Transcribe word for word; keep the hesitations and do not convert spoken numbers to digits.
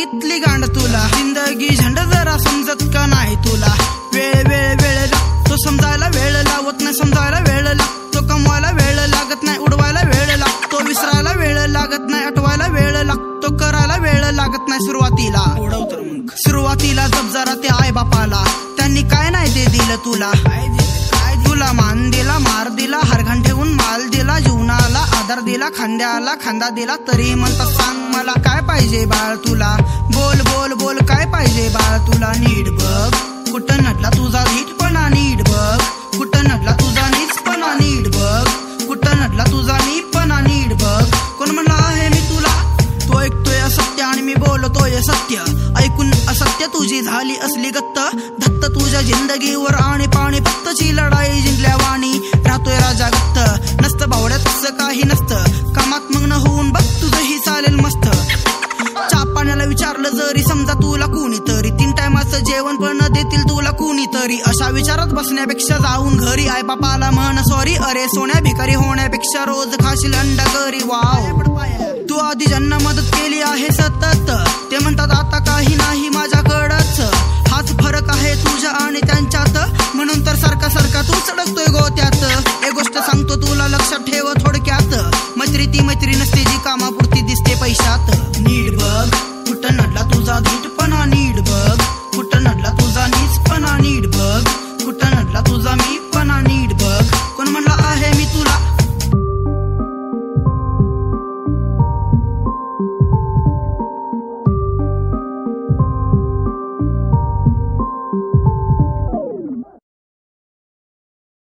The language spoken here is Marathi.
जिंदगीतली गांड तुला. जिंदगी झंड जरा समजत का नाही तुला. वेळ वेळ वेळ लागतो समजायला, वेळ लावत नाही समजायला, वेळ लागतो कमवायला, वेळ लागत नाही उडवायला, वेळ लागतो विसरायला, वेळ लागत नाही आठवायला, वेळ लागतो करायला, वेळ लागत नाही सुरुवातीला. सुरुवातीला जप जरा ते आई बापाला, त्यांनी काय नाही ते दिलं तुला. तुला मान दिला, मार दिला, हरघण ठेवून माल दिला, जीवनाला आधार दिला, खांद्याला खांदा दिला, तरी म्हणतात सांग मला काय पाहिजे बाळ तुला. बोल बोल बोल काय पाहिजे बाळ तुला. नीट बघ कुठं नडला तुझा नीटपणा, नीट बघ कुठं नडला तुझा नीचपणा, नीट बघ कुठं नडला तुझा नीटपणा, नीट बघ. कोण म्हणला आहे मी तुला, तो ऐकतोय असत्य आणि मी बोलतोय सत्य. ऐकून असत्य तुझी झाली असली गत्त, धत्त तुझ्या जिंदगीवर आणि पाणी पत्तची लढाई जिंकल्या वाणी. राहतोय राजा गत्त, नसतं बावड्यात तसं काही नसतं. कामात मग्न होऊन बघ तुझंही चालेल मस्त. चहा पाण्याला विचारलं जरी समजा तुला कुणीतरी, तीन टायमाचं जेवण पण देतील तुला कुणीतरी. अशा विचारात बसण्यापेक्षा जाऊन घरी आई बापाला म्हण सॉरी. अरे सोन्या भिकारी होण्यापेक्षा रोज खाशील अंडा घरी. वाव तू आधी ज्यांना मदत केली आहे सतत, ते म्हणतात आता काही नाही माझ्याकडं.